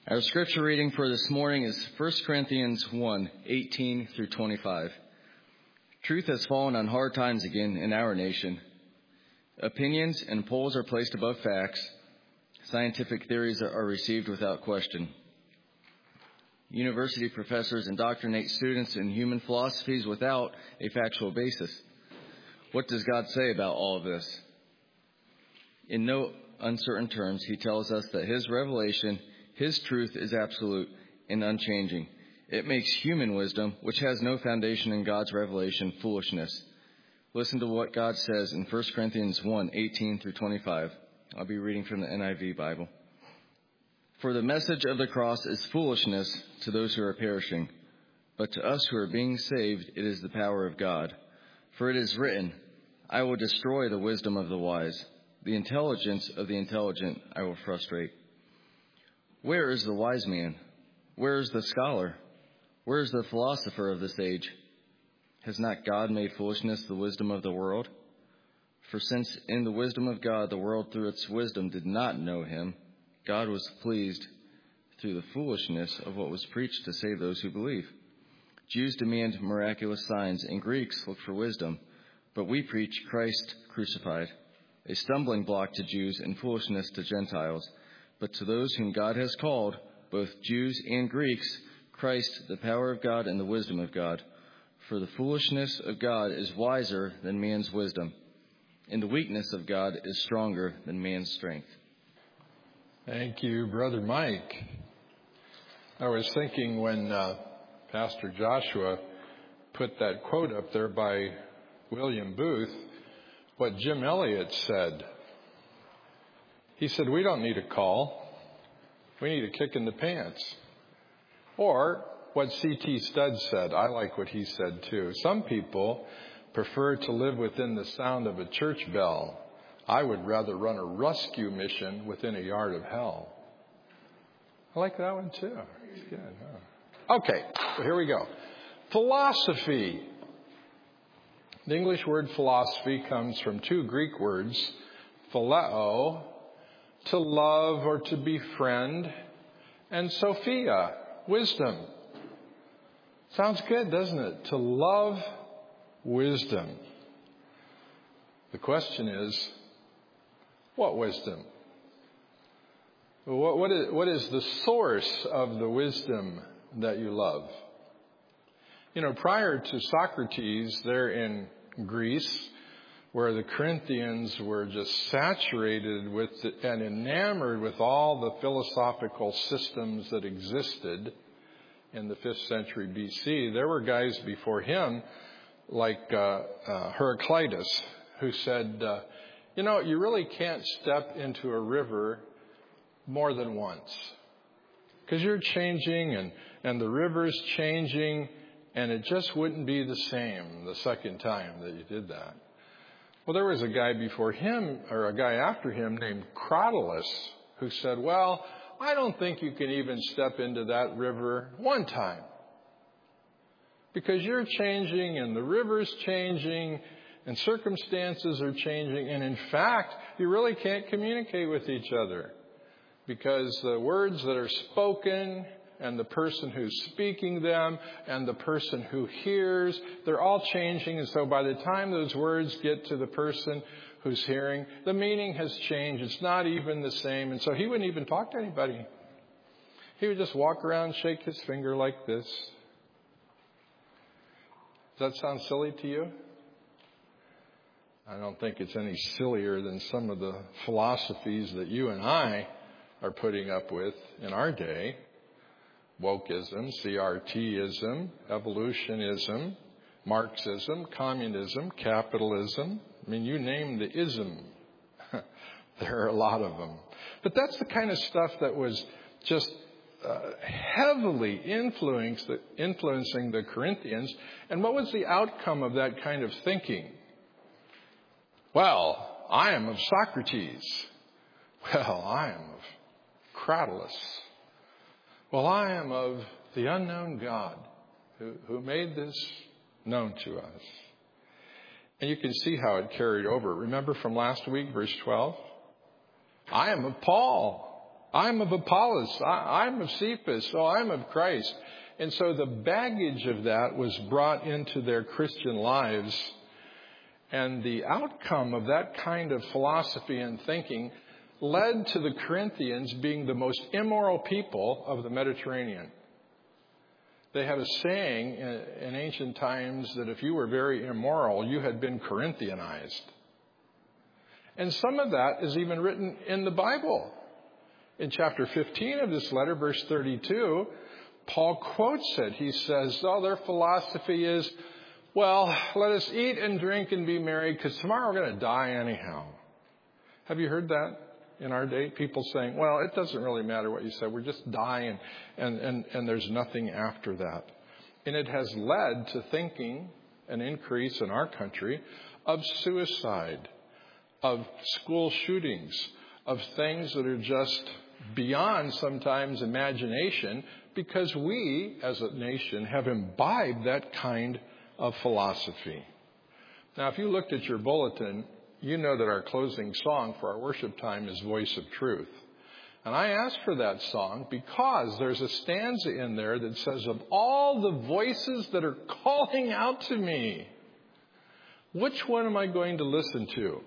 Our scripture reading for this morning is 1 Corinthians 1:18 through 25. Truth has fallen on hard times again in our nation. Opinions and polls are placed above facts. Scientific theories are received without question. University professors indoctrinate students in human philosophies without a factual basis. What does God say about all of this? In no uncertain terms, he tells us that his revelation, his truth, is absolute and unchanging. It makes human wisdom, which has no foundation in God's revelation, foolishness. Listen to what God says in 1 Corinthians 1:18 through 25. I'll be reading from the NIV Bible. For the message of the cross is foolishness to those who are perishing, but to us who are being saved, it is the power of God. For it is written, I will destroy the wisdom of the wise. The intelligence of the intelligent I will frustrate. Where is the wise man? Where is the scholar? Where is the philosopher of this age? Has not God made foolishness the wisdom of the world? For since in the wisdom of God the world through its wisdom did not know him, God was pleased through the foolishness of what was preached to save those who believe. Jews demand miraculous signs, and Greeks look for wisdom, but we preach Christ crucified, a stumbling block to Jews and foolishness to Gentiles. But to those whom God has called, both Jews and Greeks, Christ, the power of God and the wisdom of God. For the foolishness of God is wiser than man's wisdom, and the weakness of God is stronger than man's strength. Thank you, Brother Mike. I was thinking when Pastor Joshua put that quote up there by William Booth, what Jim Elliot said. He said, we don't need a call. We need a kick in the pants. Or what C.T. Studd said. I like what he said too. Some people prefer to live within the sound of a church bell. I would rather run a rescue mission within a yard of hell. I like that one too. It's good, huh? Okay, so here we go. Philosophy. The English word philosophy comes from two Greek words, phileo, to love or to befriend, and Sophia, wisdom. Sounds good, doesn't it? To love wisdom. The question is, what wisdom? What is the source of the wisdom that you love? You know, prior to Socrates, there in Greece, where the Corinthians were just saturated with and enamored with all the philosophical systems that existed in the 5th century BC, there were guys before him like Heraclitus who said, you really can't step into a river more than once because you're changing and the river's changing, and it just wouldn't be the same the second time that you did that. Well, there was a guy before him, or a guy after him, named Cratylus, who said, well, I don't think you can even step into that river one time. Because you're changing, and the river's changing, and circumstances are changing, and in fact, you really can't communicate with each other. Because the words that are spoken, and the person who's speaking them, and the person who hears, they're all changing. And so by the time those words get to the person who's hearing, the meaning has changed. It's not even the same. And so he wouldn't even talk to anybody. He would just walk around, shake his finger like this. Does that sound silly to you? I don't think it's any sillier than some of the philosophies that you and I are putting up with in our day. Wokeism, CRTism, evolutionism, Marxism, communism, capitalism. I mean, you name the ism. There are a lot of them. But that's the kind of stuff that was just heavily influencing the Corinthians. And what was the outcome of that kind of thinking? Well, I am of Socrates. Well, I am of Cratylus. Well, I am of the unknown God who made this known to us. And you can see how it carried over. Remember from last week, verse 12? I am of Paul. I'm of Apollos. I'm of Cephas. Oh, I'm of Christ. And so the baggage of that was brought into their Christian lives. And the outcome of that kind of philosophy and thinking led to the Corinthians being the most immoral people of the Mediterranean. They had a saying in ancient times that if you were very immoral, you had been Corinthianized. And some of that is even written in the Bible. In chapter 15 of this letter, verse 32, Paul quotes it. He says, their philosophy is, well, let us eat and drink and be merry because tomorrow we're going to die anyhow. Have you heard that in our day? People saying, well, it doesn't really matter what you say. We're just dying and there's nothing after that. And it has led to thinking an increase in our country of suicide, of school shootings, of things that are just beyond sometimes imagination because we as a nation have imbibed that kind of philosophy. Now, if you looked at your bulletin, you know that our closing song for our worship time is Voice of Truth. And I asked for that song because there's a stanza in there that says, of all the voices that are calling out to me, which one am I going to listen to?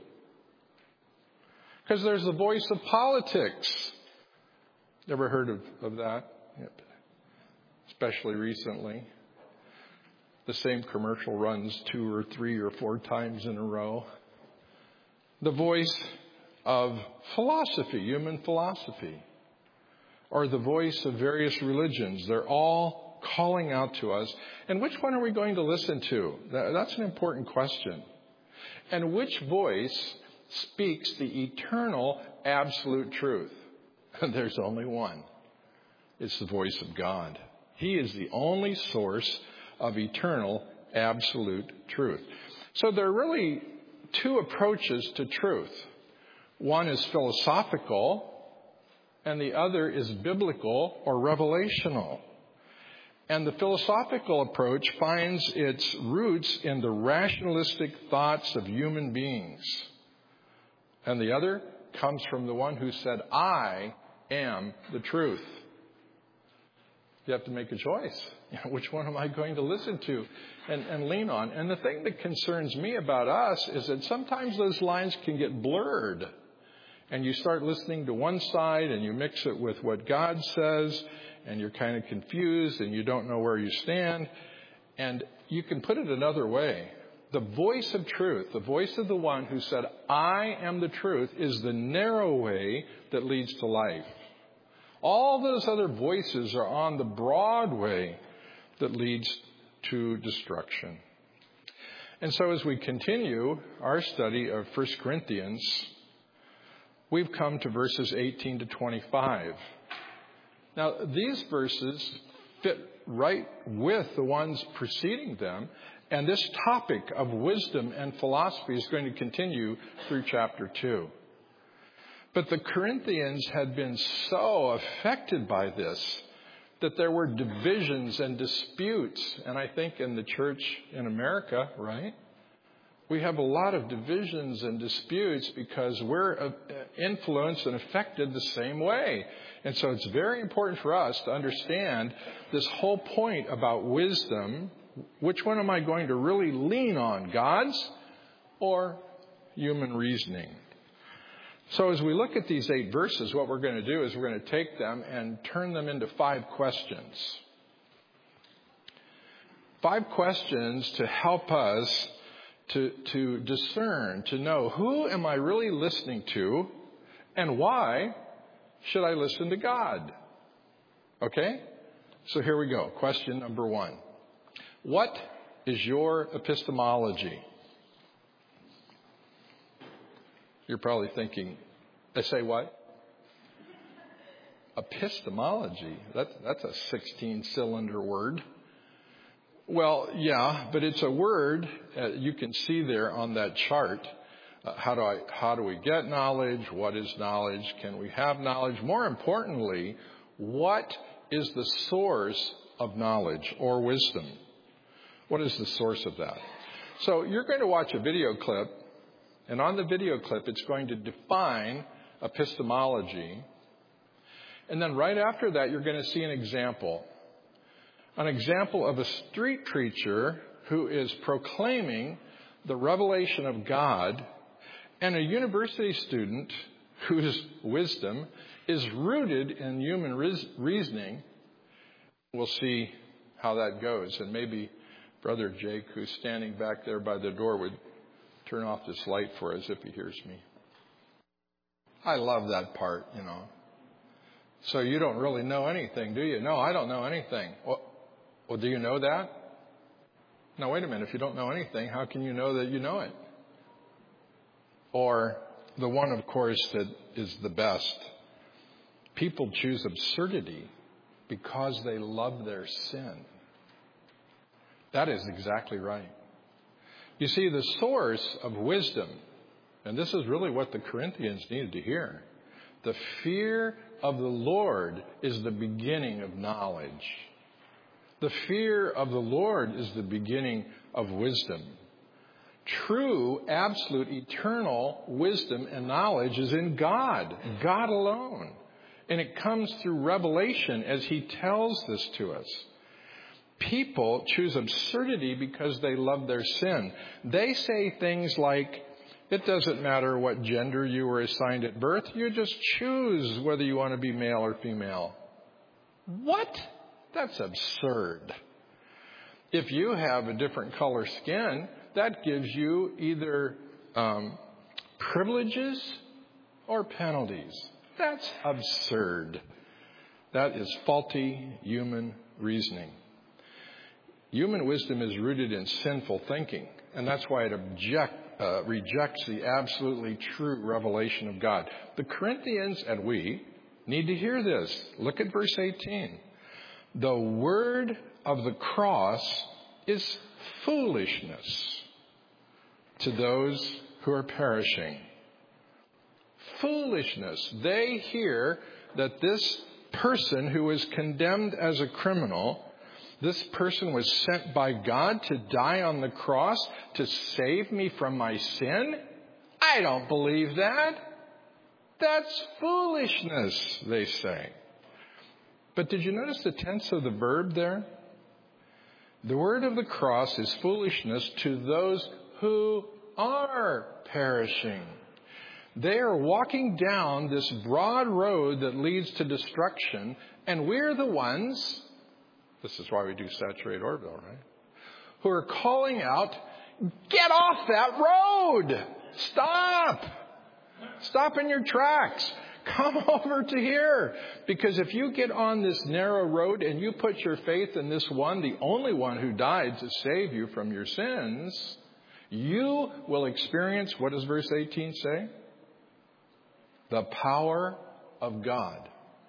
Because there's the voice of politics. Ever heard of that? Yep. Especially recently. The same commercial runs 2 or 3 or 4 times in a row. The voice of philosophy, human philosophy, or the voice of various religions. They're all calling out to us. And which one are we going to listen to? That's an important question. And which voice speaks the eternal, absolute truth? There's only one. It's the voice of God. He is the only source of eternal, absolute truth. So there are really 2 approaches to truth. One is philosophical, and the other is biblical or revelational. And the philosophical approach finds its roots in the rationalistic thoughts of human beings. And the other comes from the one who said, I am the truth. You have to make a choice. Which one am I going to listen to and lean on? And the thing that concerns me about us is that sometimes those lines can get blurred. And you start listening to one side and you mix it with what God says and you're kind of confused and you don't know where you stand. And you can put it another way. The voice of truth, the voice of the one who said, I am the truth, is the narrow way that leads to life. All those other voices are on the broad way that leads to destruction. And so as we continue our study of 1 Corinthians, we've come to verses 18 to 25. Now, these verses fit right with the ones preceding them, and this topic of wisdom and philosophy is going to continue through chapter 2. But the Corinthians had been so affected by this that there were divisions and disputes. And I think in the church in America, right, we have a lot of divisions and disputes because we're influenced and affected the same way. And so it's very important for us to understand this whole point about wisdom. Which one am I going to really lean on, God's or human reasoning? So as we look at these 8 verses, what we're going to do is we're going to take them and turn them into 5 questions. 5 questions to help us to discern, to know who am I really listening to and why should I listen to God? Okay? So here we go. Question number 1. What is your epistemology? You're probably thinking, they say what? Epistemology. That's a 16-cylinder word. Well, yeah, but it's a word you can see there on that chart. How do we get knowledge? What is knowledge? Can we have knowledge? More importantly, what is the source of knowledge or wisdom? What is the source of that? So you're going to watch a video clip, and on the video clip, it's going to define epistemology. And then right after that, you're going to see an example of a street preacher who is proclaiming the revelation of God, and a university student whose wisdom is rooted in human reasoning. We'll see how that goes. And maybe Brother Jake, who's standing back there by the door, would turn off this light for us if he hears me. I love that part, So you don't really know anything, do you? No, I don't know anything. Well, do you know that? No, wait a minute. If you don't know anything, how can you know that you know it? Or the one, of course, that is the best. People choose absurdity because they love their sin. That is exactly right. You see, the source of wisdom, and this is really what the Corinthians needed to hear, the fear of the Lord is the beginning of knowledge. The fear of the Lord is the beginning of wisdom. True, absolute, eternal wisdom and knowledge is in God, God alone. And it comes through revelation as He tells this to us. People choose absurdity because they love their sin. They say things like, it doesn't matter what gender you were assigned at birth, you just choose whether you want to be male or female. What? That's absurd. If you have a different color skin, that gives you either privileges or penalties. That's absurd. That is faulty human reasoning. Human wisdom is rooted in sinful thinking, and that's why it rejects the absolutely true revelation of God. The Corinthians and we need to hear this. Look at verse 18. The word of the cross is foolishness to those who are perishing. Foolishness. They hear that this person who is condemned as a criminal, this person was sent by God to die on the cross to save me from my sin? I don't believe that. That's foolishness, they say. But did you notice the tense of the verb there? The word of the cross is foolishness to those who are perishing. They are walking down this broad road that leads to destruction, and we're the ones, this is why we do Saturate Orville, right? Who are calling out, get off that road! Stop! Stop in your tracks. Come over to here. Because if you get on this narrow road and you put your faith in this one, the only one who died to save you from your sins, you will experience, what does verse 18 say? The power of God.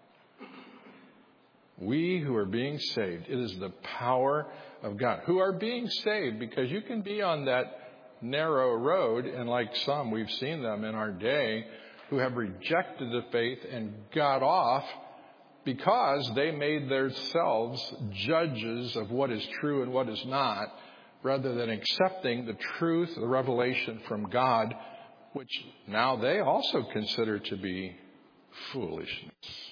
We who are being saved, it is the power of God. Who are being saved, because you can be on that narrow road, and like some, we've seen them in our day, who have rejected the faith and got off because they made themselves judges of what is true and what is not, rather than accepting the truth, the revelation from God, which now they also consider to be foolishness.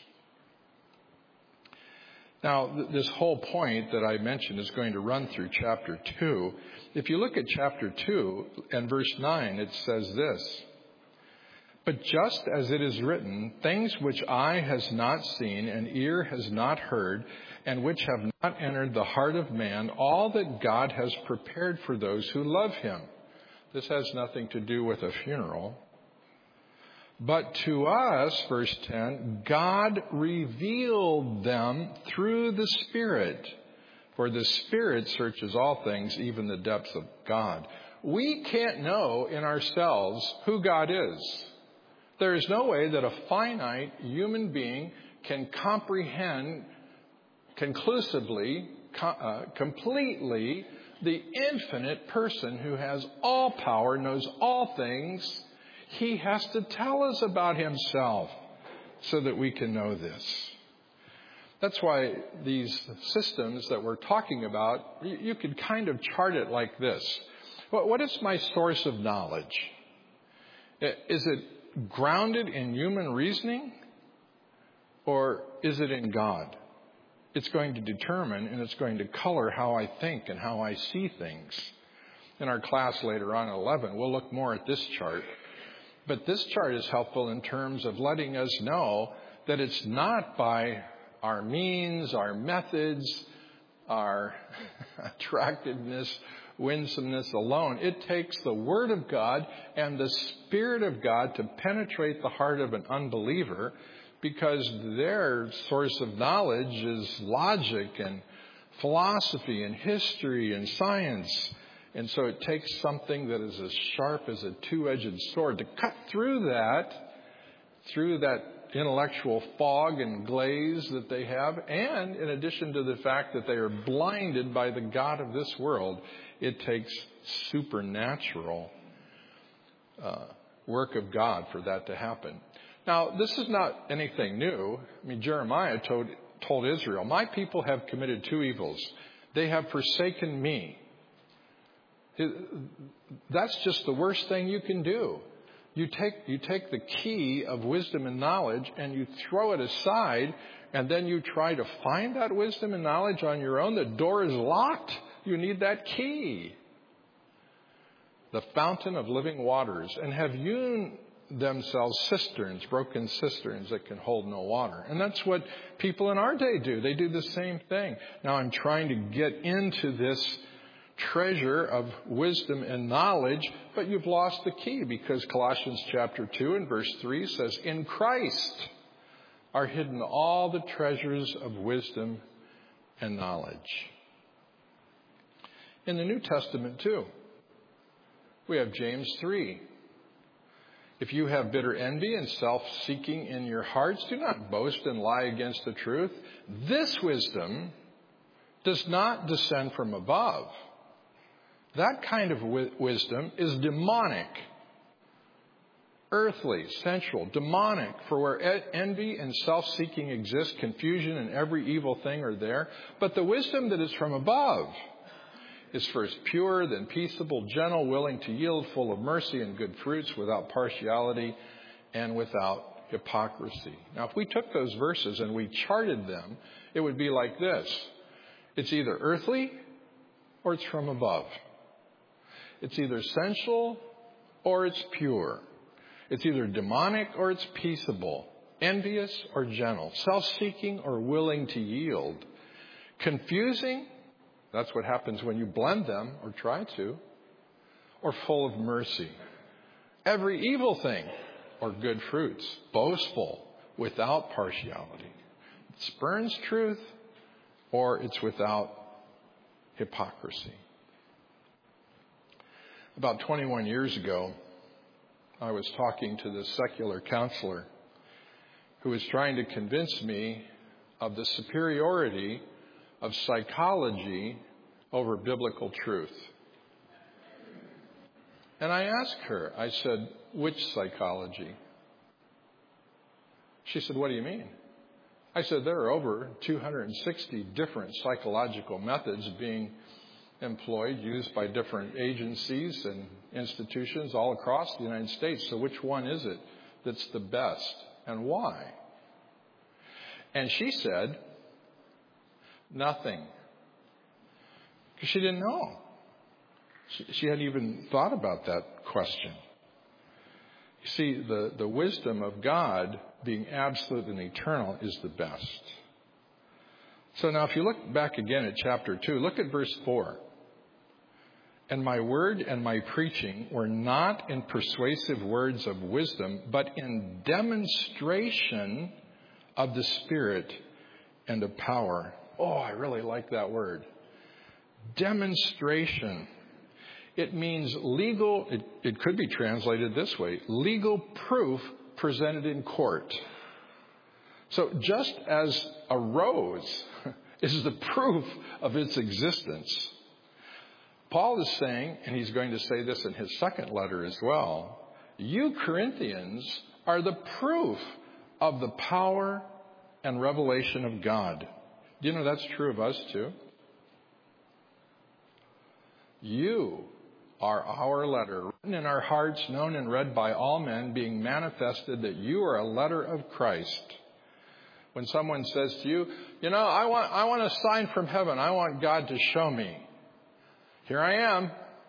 Now, this whole point that I mentioned is going to run through chapter 2. If you look at chapter 2 and verse 9, it says this, but just as it is written, things which eye has not seen and ear has not heard, and which have not entered the heart of man, all that God has prepared for those who love Him. This has nothing to do with a funeral. But to us, verse 10, God revealed them through the Spirit. For the Spirit searches all things, even the depths of God. We can't know in ourselves who God is. There is no way that a finite human being can comprehend conclusively, completely, the infinite person who has all power, knows all things. He has to tell us about Himself so that we can know this. That's why these systems that we're talking about, you could kind of chart it like this. What is my source of knowledge? Is it grounded in human reasoning? or is it in God? It's going to determine and it's going to color how I think and how I see things. In our class later on at 11, we'll look more at this chart. But this chart is helpful in terms of letting us know that it's not by our means, our methods, our attractiveness, winsomeness alone. It takes the Word of God and the Spirit of God to penetrate the heart of an unbeliever, because their source of knowledge is logic and philosophy and history and science. And so it takes something that is as sharp as a two-edged sword to cut through that intellectual fog and glaze that they have. And in addition to the fact that they are blinded by the god of this world, it takes supernatural work of God for that to happen. Now, this is not anything new. I mean, Jeremiah told Israel, "My people have committed two evils. They have forsaken me." That's just the worst thing you can do. You take the key of wisdom and knowledge and you throw it aside, and then you try to find that wisdom and knowledge on your own. The door is locked. You need that key. The fountain of living waters, and have hewn themselves cisterns, broken cisterns that can hold no water. And that's what people in our day do. They do the same thing. Now I'm trying to get into this treasure of wisdom and knowledge, but you've lost the key, because Colossians chapter 2 and verse 3 says, "In Christ are hidden all the treasures of wisdom and knowledge." In the New Testament too, we have James 3. "If you have bitter envy and self-seeking in your hearts, do not boast and lie against the truth. This wisdom does not descend from above." That kind of wisdom is demonic, earthly, sensual, demonic. For where envy and self-seeking exist, confusion and every evil thing are there. But the wisdom that is from above is first pure, then peaceable, gentle, willing to yield, full of mercy and good fruits, without partiality and without hypocrisy. Now, if we took those verses and we charted them, it would be like this. It's either earthly or it's from above. It's either sensual or it's pure. It's either demonic or it's peaceable, envious or gentle, self-seeking or willing to yield, confusing, that's what happens when you blend them or try to, or full of mercy. Every evil thing or good fruits, boastful, without partiality. It spurns truth or it's without hypocrisy. About 21 years ago, I was talking to this secular counselor who was trying to convince me of the superiority of psychology over biblical truth. And I asked her, I said, "Which psychology?" She said, "What do you mean?" I said, "There are over 260 different psychological methods being employed, used by different agencies and institutions all across the United States. So which one is it that's the best and why?" And she said, "Nothing." Because she didn't know. She hadn't even thought about that question. You see, the wisdom of God, being absolute and eternal, is the best. So now if you look back again at chapter 2, look at verse 4. "And my word and my preaching were not in persuasive words of wisdom, but in demonstration of the Spirit and of power." Oh, I really like that word. Demonstration. It means legal, it could be translated this way, legal proof presented in court. So just as a rose is the proof of its existence, Paul is saying, and he's going to say this in his second letter as well, you Corinthians are the proof of the power and revelation of God. Do you know that's true of us too? You are our letter, written in our hearts, known and read by all men, being manifested that you are a letter of Christ, When someone says to you, I want a sign from heaven. I want God to show me. Here I am.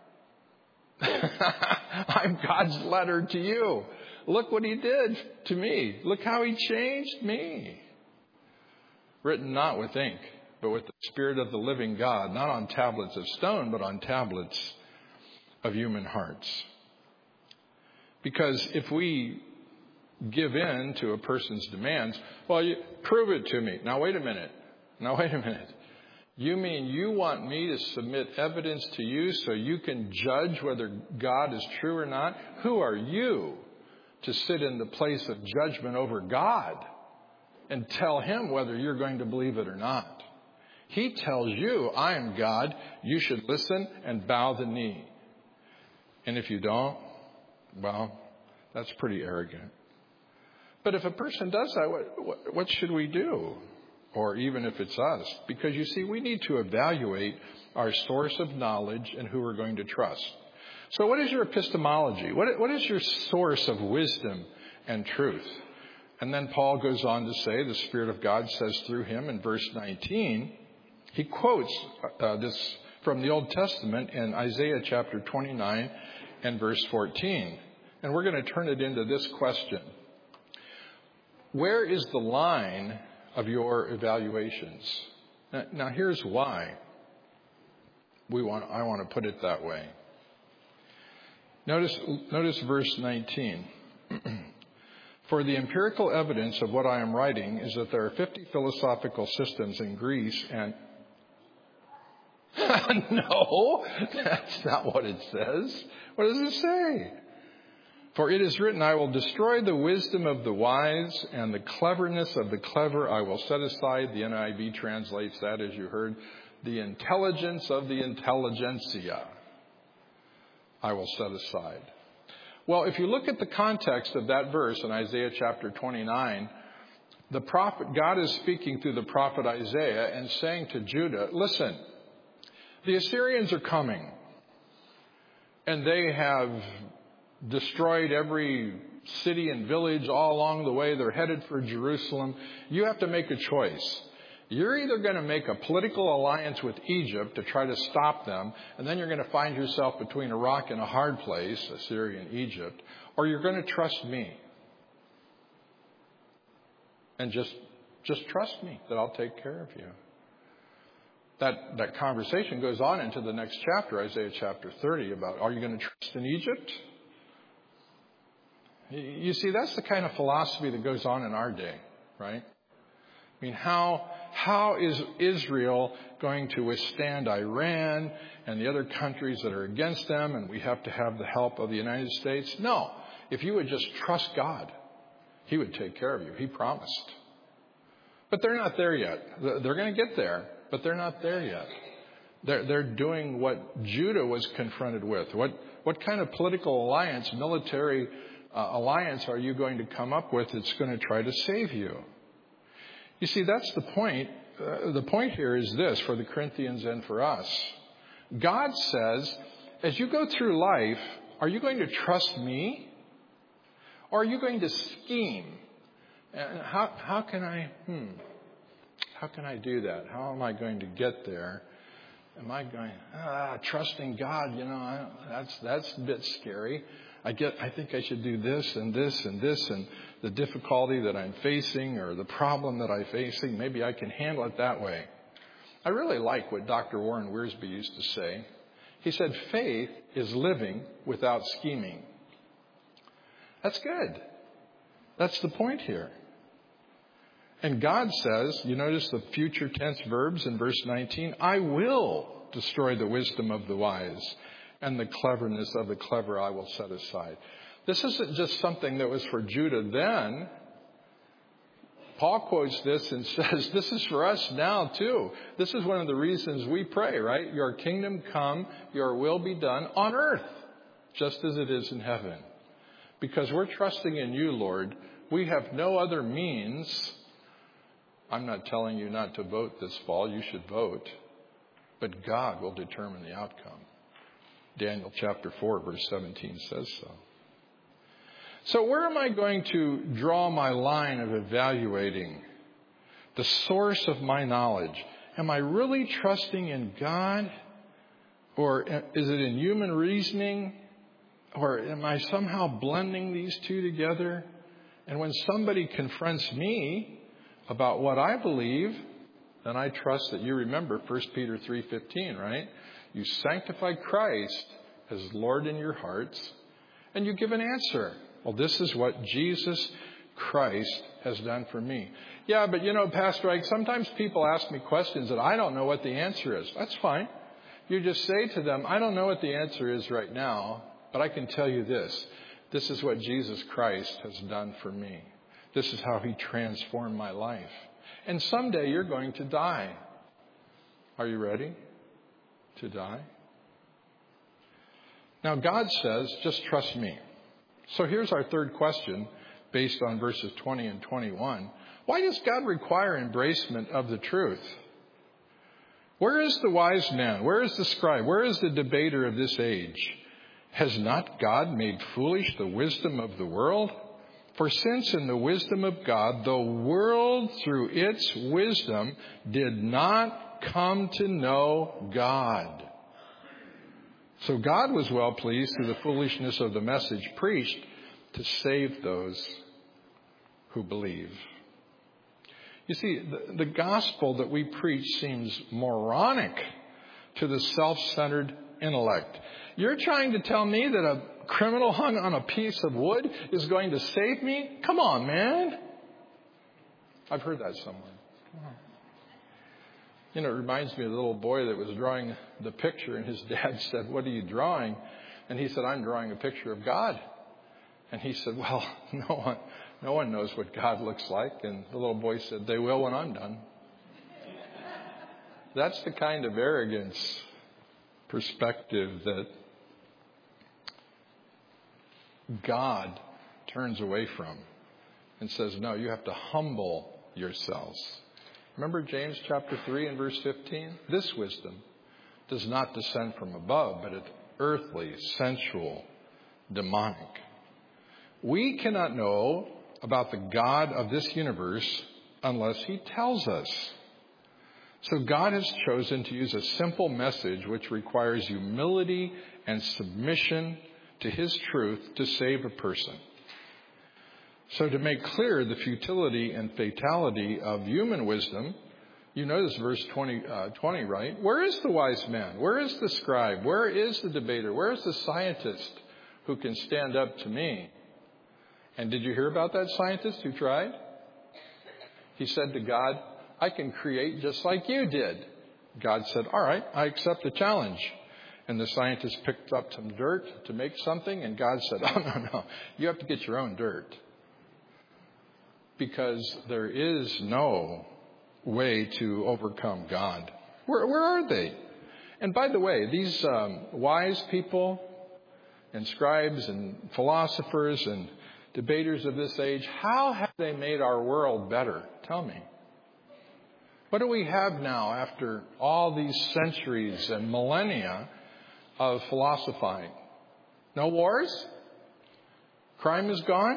I'm God's letter to you. Look what he did to me. Look how he changed me. Written not with ink, but with the Spirit of the living God, not on tablets of stone, but on tablets of human hearts. Because if we give in to a person's demands, you prove it to me. Now, wait a minute. You mean you want me to submit evidence to you so you can judge whether God is true or not? Who are you to sit in the place of judgment over God and tell him whether you're going to believe it or not? He tells you, I am God. You should listen and bow the knee. And if you don't, that's pretty arrogant. But if a person does that, what should we do? Or even if it's us. Because you see, we need to evaluate our source of knowledge and who we're going to trust. So what is your epistemology? What is your source of wisdom and truth? And then Paul goes on to say, the Spirit of God says through him in verse 19, he quotes this from the Old Testament in Isaiah chapter 29 and verse 14. And we're going to turn it into this question. Where is the line of your evaluations? Now here's why I want to put it that way. Notice verse 19. For the empirical evidence of what I am writing is that there are 50 philosophical systems in Greece and... No, that's not what it says. What does it say? For it is written, I will destroy the wisdom of the wise, and the cleverness of the clever I will set aside. The NIV translates that, as you heard, the intelligence of the intelligentsia I will set aside. Well, if you look at the context of that verse in Isaiah chapter 29, God is speaking through the prophet Isaiah and saying to Judah, listen, the Assyrians are coming, and they have destroyed every city and village all along the way. They're headed for Jerusalem. You have to make a choice. You're either going to make a political alliance with Egypt to try to stop them, and then you're going to find yourself between a rock and a hard place, Assyria and Egypt, or you're going to trust me. And just trust me that I'll take care of you. That conversation goes on into the next chapter, Isaiah chapter 30, about are you going to trust in Egypt? You see, that's the kind of philosophy that goes on in our day, right? I mean, how is Israel going to withstand Iran and the other countries that are against them, and we have to have the help of the United States? No. If you would just trust God, he would take care of you. He promised. But they're not there yet. They're going to get there, but they're not there yet. They're doing what Judah was confronted with. What kind of political alliance, military alliance are you going to come up with that's going to try to save you? You see, that's the point. The point here is this for the Corinthians and for us. God says, as you go through life, are you going to trust me? Or are you going to scheme? And how can I do that? How am I going to get there? Am I going, trusting God, that's a bit scary. I think I should do this and this and this, and the difficulty that I'm facing or the problem that I'm facing, maybe I can handle it that way. I really like what Dr. Warren Wiersbe used to say. He said, faith is living without scheming. That's good. That's the point here. And God says, you notice the future tense verbs in verse 19, I will destroy the wisdom of the wise, and the cleverness of the clever I will set aside. This isn't just something that was for Judah then. Paul quotes this and says, this is for us now too. This is one of the reasons we pray, right? Your kingdom come, your will be done on earth, just as it is in heaven. Because we're trusting in you, Lord. We have no other means. I'm not telling you not to vote this fall. You should vote. But God will determine the outcome. Daniel chapter 4, verse 17 says so. So where am I going to draw my line of evaluating the source of my knowledge. Am I really trusting in God? Or is it in human reasoning? Or am I somehow blending these two together? And when somebody confronts me about what I believe, then I trust that you remember 1 Peter 3:15, right? You sanctify Christ as Lord in your hearts, and you give an answer. Well, this is what Jesus Christ has done for me. Yeah, but Pastor Ike, sometimes people ask me questions that I don't know what the answer is. That's fine. You just say to them, I don't know what the answer is right now, but I can tell you this. This is what Jesus Christ has done for me. This is how he transformed my life. And someday you're going to die. Are you ready to die? Now God says, just trust me. So here's our third question based on verses 20 and 21. Why does God require embracement of the truth? Where is the wise man? Where is the scribe? Where is the debater of this age? Has not God made foolish the wisdom of the world? For since in the wisdom of God, the world through its wisdom did not come to know God. So God was well pleased through the foolishness of the message preached to save those who believe. You see, the gospel that we preach seems moronic to the self-centered intellect. You're trying to tell me that a criminal hung on a piece of wood is going to save me? Come on, man. I've heard that somewhere. It reminds me of the little boy that was drawing the picture, and his dad said, what are you drawing? And he said, I'm drawing a picture of God. And he said, well, no one knows what God looks like. And the little boy said, they will when I'm done. That's the kind of arrogance perspective that God turns away from and says, no, you have to humble yourselves. Remember James chapter 3 and verse 15? This wisdom does not descend from above, but it's earthly, sensual, demonic. We cannot know about the God of this universe unless he tells us. So God has chosen to use a simple message which requires humility and submission to his truth to save a person. So to make clear the futility and fatality of human wisdom, you notice verse 20, right? Where is the wise man? Where is the scribe? Where is the debater? Where is the scientist who can stand up to me? And did you hear about that scientist who tried? He said to God, I can create just like you did. God said, all right, I accept the challenge. And the scientist picked up some dirt to make something, and God said, oh, no, you have to get your own dirt. Because there is no way to overcome God. Where are they? And by the way, these wise people and scribes and philosophers and debaters of this age, how have they made our world better? Tell me. What do we have now after all these centuries and millennia of philosophizing? No wars? Crime is gone?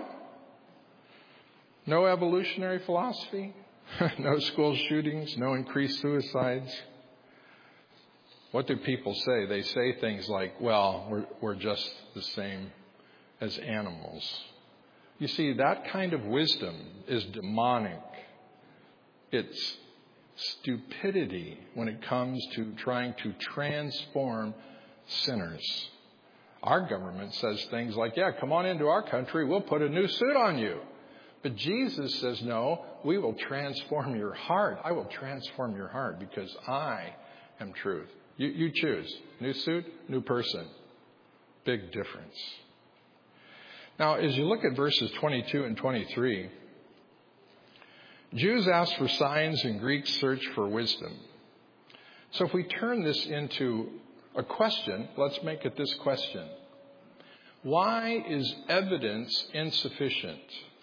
No evolutionary philosophy? No school shootings? No increased suicides? What do people say? They say things like, well, we're just the same as animals. You see, that kind of wisdom is demonic. It's stupidity when it comes to trying to transform sinners. Our government says things like, yeah, come on into our country, we'll put a new suit on you. But Jesus says, no, we will transform your heart. I will transform your heart because I am truth. You choose. New suit, new person. Big difference. Now, as you look at verses 22 and 23, Jews ask for signs and Greeks search for wisdom. So if we turn this into a question, let's make it this question. Why is evidence insufficient?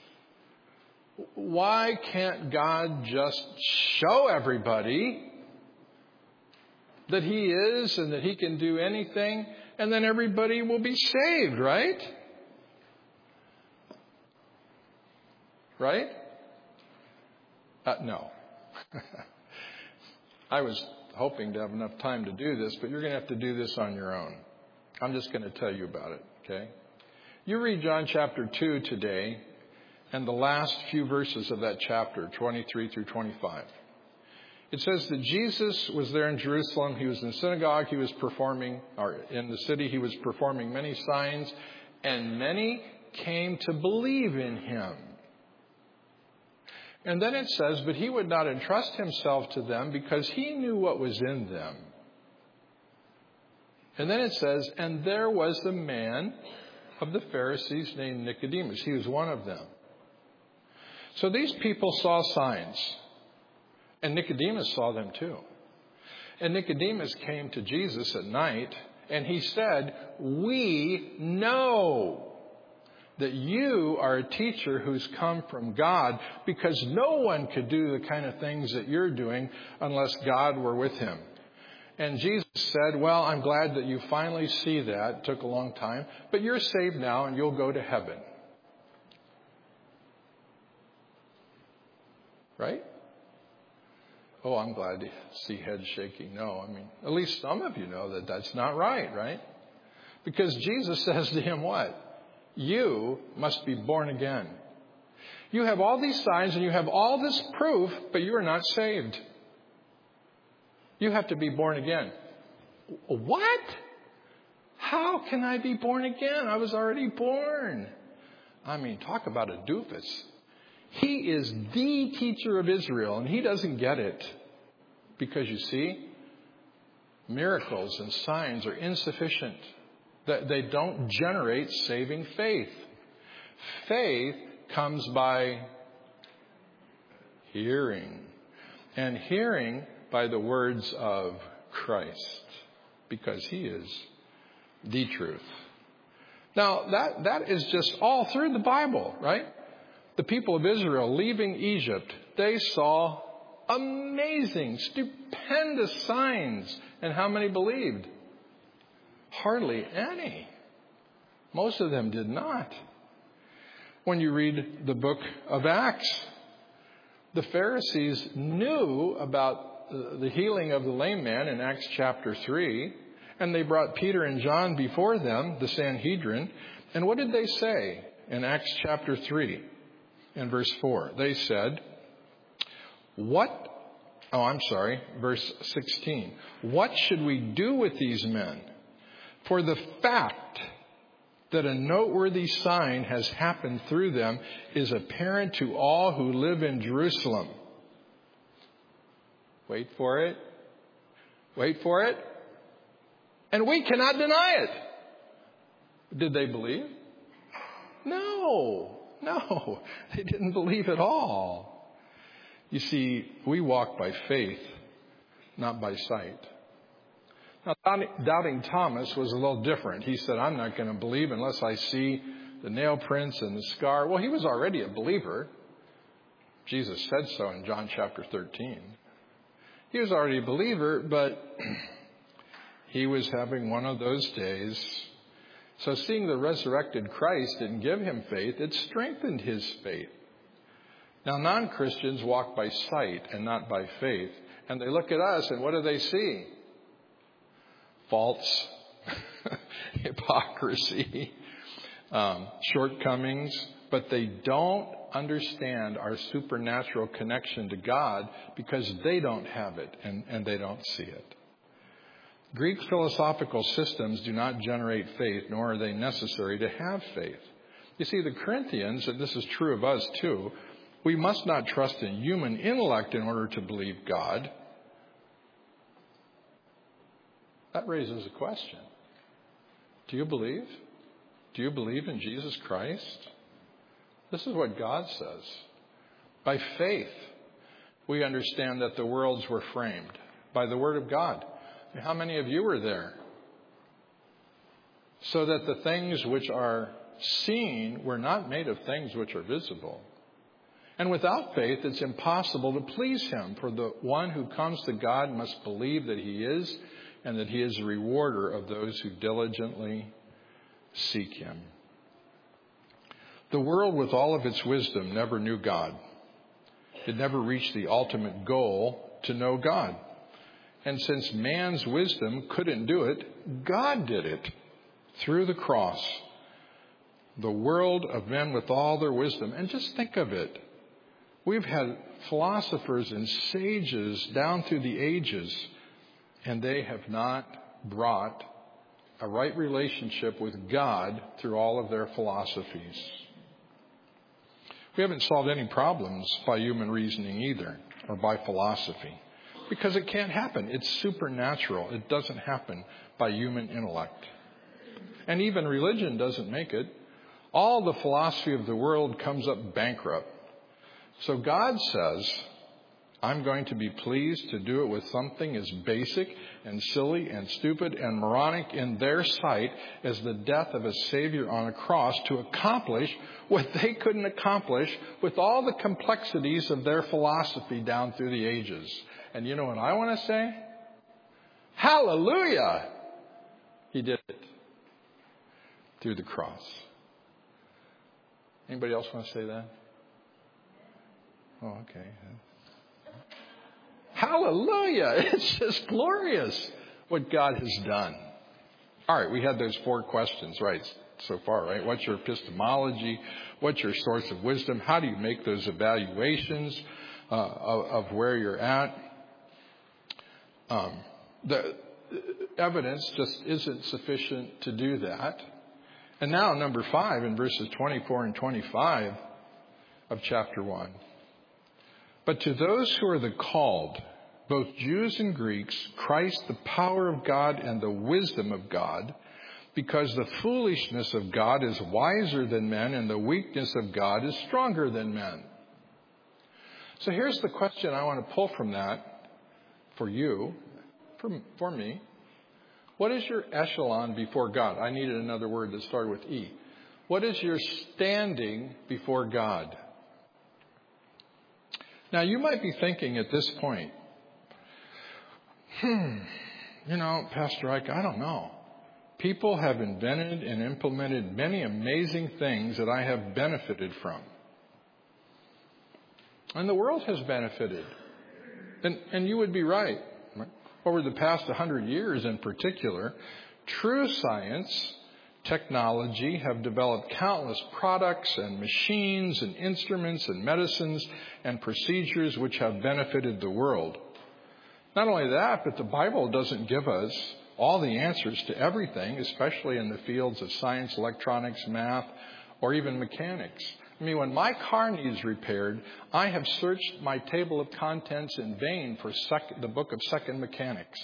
Why can't God just show everybody that he is and that he can do anything, and then everybody will be saved, right? Right? No. I was hoping to have enough time to do this, but you're going to have to do this on your own. I'm just going to tell you about it, okay? You read John chapter 2 today, and the last few verses of that chapter, 23 through 25. It says that Jesus was there in Jerusalem. He was in the synagogue. He was performing, or in the city, he was performing many signs, and many came to believe in him. And then it says, but he would not entrust himself to them because he knew what was in them. And then it says, and there was a man of the Pharisees named Nicodemus. He was one of them. So these people saw signs. And Nicodemus saw them too. And Nicodemus came to Jesus at night, and he said, we know that you are a teacher who's come from God, because no one could do the kind of things that you're doing unless God were with him. And Jesus said, well, I'm glad that you finally see that. It took a long time, but you're saved now and you'll go to heaven. Right? Oh, I'm glad to see heads shaking. No, I mean, at least some of you know that that's not right, right? Because Jesus says to him what? You must be born again. You have all these signs and you have all this proof, but you are not saved. You have to be born again. What? How can I be born again? I was already born. I mean, talk about a doofus. He is the teacher of Israel, and he doesn't get it. Because you see, miracles and signs are insufficient. They don't generate saving faith. Faith comes by hearing. And hearing by the words of Christ. Because he is the truth. Now, that is just all through the Bible, right? The people of Israel leaving Egypt, they saw amazing, stupendous signs. And how many believed? Hardly any. Most of them did not. When you read the book of Acts, the Pharisees knew about the healing of the lame man in Acts chapter 3, and they brought Peter and John before them, the Sanhedrin. And what did they say in Acts chapter 3 and verse 4? They said, verse 16. What should we do with these men? For the fact that a noteworthy sign has happened through them is apparent to all who live in Jerusalem. Wait for it. Wait for it. And we cannot deny it. Did they believe? No, they didn't believe at all. You see, we walk by faith, not by sight. Now, doubting Thomas was a little different. He said, I'm not going to believe unless I see the nail prints and the scar. Well, he was already a believer. Jesus said so in John chapter 13. He was already a believer, but he was having one of those days. So seeing the resurrected Christ didn't give him faith. It strengthened his faith. Now, non-Christians walk by sight and not by faith. And they look at us, and what do they see? Faults, hypocrisy, shortcomings. But they don't understand our supernatural connection to God because they don't have it and they don't see it. Greek philosophical systems do not generate faith, nor are they necessary to have faith. You see, the Corinthians, and this is true of us too, we must not trust in human intellect in order to believe God. That raises a question. Do you believe? Do you believe in Jesus Christ? This is what God says. By faith, we understand that the worlds were framed by the Word of God. How many of you were there? So that the things which are seen were not made of things which are visible. And without faith, it's impossible to please Him. For the one who comes to God must believe that He is, and that He is a rewarder of those who diligently seek Him. The world, with all of its wisdom, never knew God. It never reached the ultimate goal to know God. And since man's wisdom couldn't do it, God did it through the cross. The world of men with all their wisdom. And just think of it. We've had philosophers and sages down through the ages, and they have not brought a right relationship with God through all of their philosophies. We haven't solved any problems by human reasoning either, or by philosophy, because it can't happen. It's supernatural. It doesn't happen by human intellect. And even religion doesn't make it. All the philosophy of the world comes up bankrupt. So God says, I'm going to be pleased to do it with something as basic and silly and stupid and moronic in their sight as the death of a Savior on a cross to accomplish what they couldn't accomplish with all the complexities of their philosophy down through the ages. And you know what I want to say? Hallelujah! He did it through the cross. Anybody else want to say that? Oh, okay. Hallelujah. It's just glorious what God has done. All right, we had those 4 questions, right, so far, right? What's your epistemology? What's your source of wisdom? How do you make those evaluations of where you're at? The evidence just isn't sufficient to do that. And now, number 5, in verses 24 and 25 of chapter 1. But to those who are the called, both Jews and Greeks, Christ, the power of God and the wisdom of God, because the foolishness of God is wiser than men and the weakness of God is stronger than men. So here's the question I want to pull from that for you, for me. What is your echelon before God? I needed another word that started with E. What is your standing before God? Now, you might be thinking at this point, Pastor Ike, I don't know. People have invented and implemented many amazing things that I have benefited from. And the world has benefited. And you would be right. Over the past 100 years in particular, true science, technology have developed countless products and machines and instruments and medicines and procedures which have benefited the world. Not only that, but the Bible doesn't give us all the answers to everything, especially in the fields of science, electronics, math, or even mechanics. I mean, when my car needs repaired, I have searched my table of contents in vain for the book of Second Mechanics.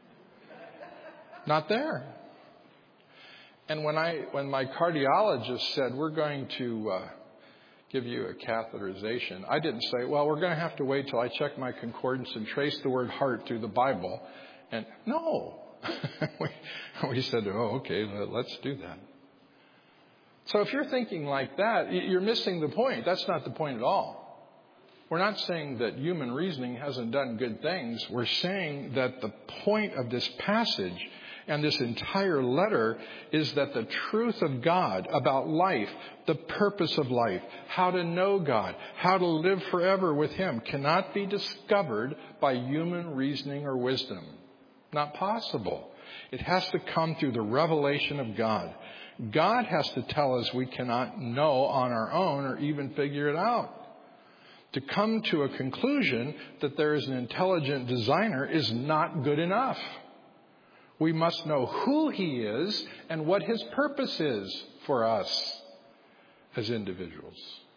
Not there. And when my cardiologist said, we're going to give you a catheterization, I didn't say, well, we're going to have to wait till I check my concordance and trace the word heart through the Bible. And no. we said, oh, okay, let's do that. So if you're thinking like that, you're missing the point. That's not the point at all. We're not saying that human reasoning hasn't done good things. We're saying that the point of this passage and this entire letter is that the truth of God about life, the purpose of life, how to know God, how to live forever with Him cannot be discovered by human reasoning or wisdom. Not possible. It has to come through the revelation of God. God has to tell us we cannot know on our own or even figure it out. To come to a conclusion that there is an intelligent designer is not good enough. We must know who He is and what His purpose is for us as individuals.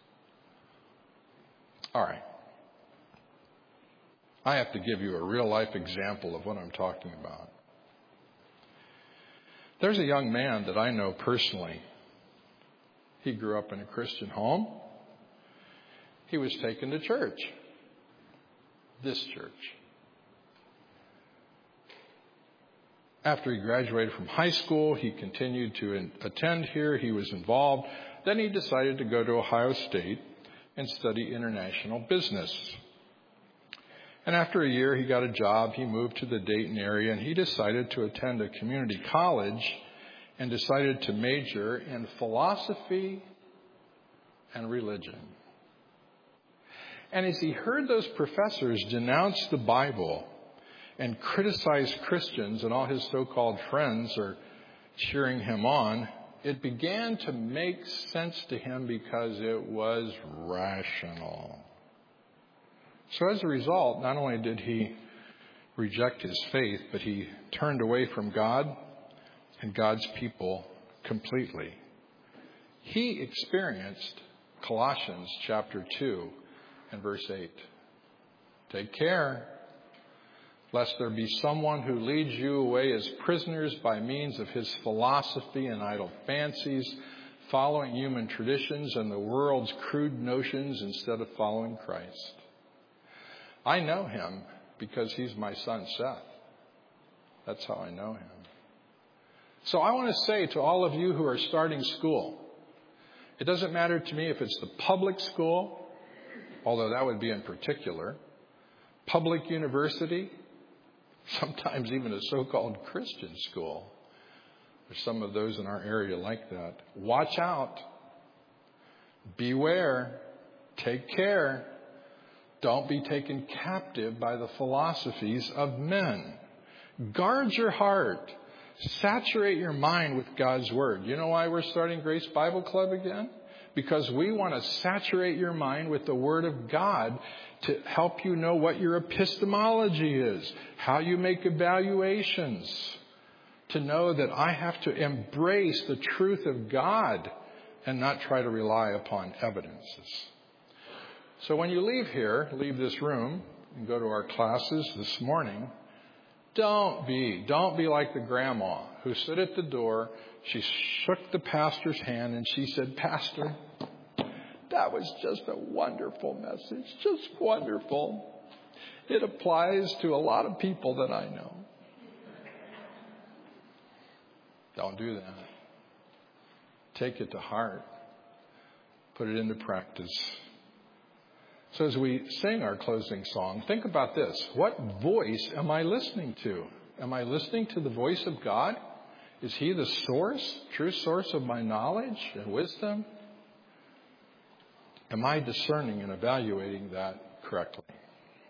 All right. I have to give you a real life example of what I'm talking about. There's a young man that I know personally. He grew up in a Christian home. He was taken to church. This church. After he graduated from high school, he continued to attend here. He was involved. Then he decided to go to Ohio State and study international business. And after a year, he got a job. He moved to the Dayton area, and he decided to attend a community college and decided to major in philosophy and religion. And as he heard those professors denounce the Bible and criticize Christians, and all his so-called friends are cheering him on, it began to make sense to him because it was rational. So as a result, not only did he reject his faith, but he turned away from God and God's people completely. He experienced Colossians chapter 2 and verse 8. Take care, lest there be someone who leads you away as prisoners by means of his philosophy and idle fancies, following human traditions and the world's crude notions instead of following Christ. I know him because he's my son Seth. That's how I know him. So I want to say to all of you who are starting school, it doesn't matter to me if it's the public school, although that would be in particular, public university, sometimes even a so-called Christian school. There's some of those in our area like that. Watch out. Beware. Take care. Don't be taken captive by the philosophies of men. Guard your heart. Saturate your mind with God's Word. You know why we're starting Grace Bible Club again? Because we want to saturate your mind with the Word of God to help you know what your epistemology is, how you make evaluations, to know that I have to embrace the truth of God and not try to rely upon evidences. So when you leave this room and go to our classes this morning, don't be like the grandma who stood at the door. She shook the pastor's hand and she said, "Pastor, that was just a wonderful message, just wonderful. It applies to a lot of people that I know." Don't do that. Take it to heart. Put it into practice. So as we sing our closing song, think about this. What voice am I listening to? Am I listening to the voice of God? Is he the source, true source of my knowledge and wisdom? Am I discerning and evaluating that correctly?